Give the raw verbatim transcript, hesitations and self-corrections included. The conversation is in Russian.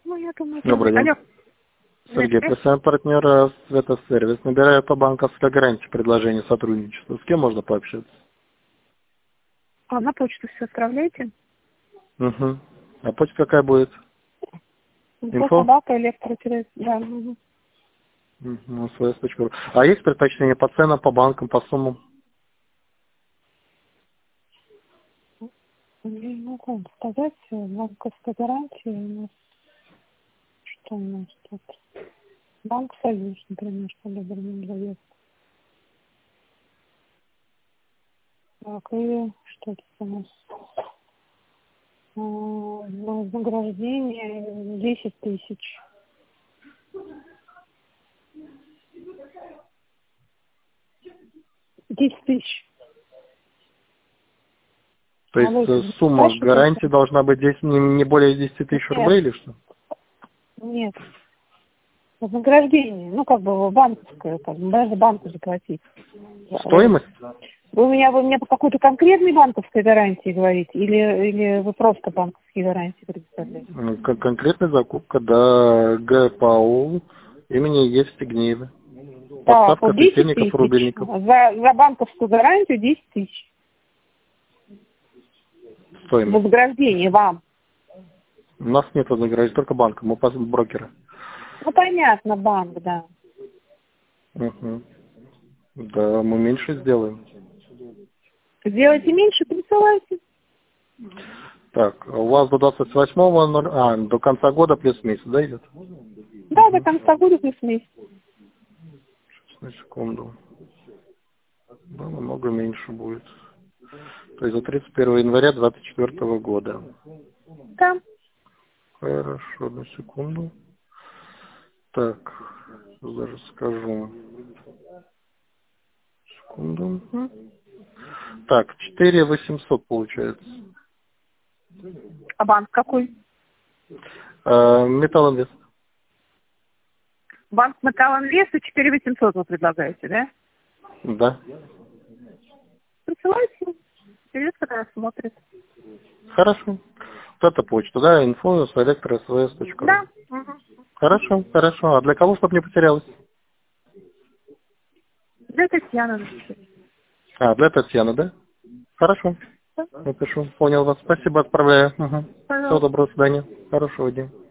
Ну, я думаю, Добрый день. алло. Сергей, представляем партнера Светосервис. Набираю по банковской гарантии предложение сотрудничества. С кем можно пообщаться? А на почту все отправляете? Угу. А почта какая будет? Инфо, Инфо? собака, электротерес. Да. Угу. Угу, свс.ру. А есть предпочтение по ценам, по банкам, по суммам? Не могу сказать. Банковская гарантия у нас. Что у нас тут? Банк Союз, например, что Добрый дает. Так, и что тут у нас? А, Вознаграждение десять тысяч. Десять тысяч. То есть Алло, э, это сумма спрашиваете? гарантии должна быть десять, не, не более десяти тысяч Нет, рублей или что? нет. Вознаграждение. Ну, как бы банковское, как бы, даже банку заплатить. Вы, Стоимость? вы у меня, вы мне по какой-то конкретной банковской гарантии говорите? Или, или вы просто банковские гарантии предоставляете? М, кон- Конкретная закупка, да, ГПАУ имени Евстигнеева. Так, Подставка вот десять светильников, тысяч. рубильников. За, за банковскую гарантию десять тысяч. Стоимость. Вознаграждение вам. У нас нет вознаграждения, только банка, мы пос- брокеры. Ну, понятно, банк, да. Угу. Да, мы меньше сделаем. Сделайте меньше, присылайте. Так, а у вас до двадцать восьмого, ноль- а, до конца года плюс месяц, да, идет? Да, до конца года плюс месяц. На секунду. Да, намного меньше будет. То есть до тридцать первого января двадцать четвёртого года. Да. Хорошо, на секунду. Так, даже скажу. Секунду. М. Так, четыре восемьсот получается. А банк какой? Э, Металлинвест. Банк Металлинвест четыре восемьсот вы предлагаете, да? Да. Присылайте. Директор рассмотрит. Хорошо. Вот это почта, да, инфо с электросвс точка ру. Да. Угу. Хорошо, хорошо. А для кого, чтобы не потерялось? Для Татьяны напишите. А, для Татьяны, да? Хорошо. Да. Напишу. Понял вас. Спасибо, отправляю. Угу. Всего Пожалуйста. доброго, до свидания. Хорошего дня.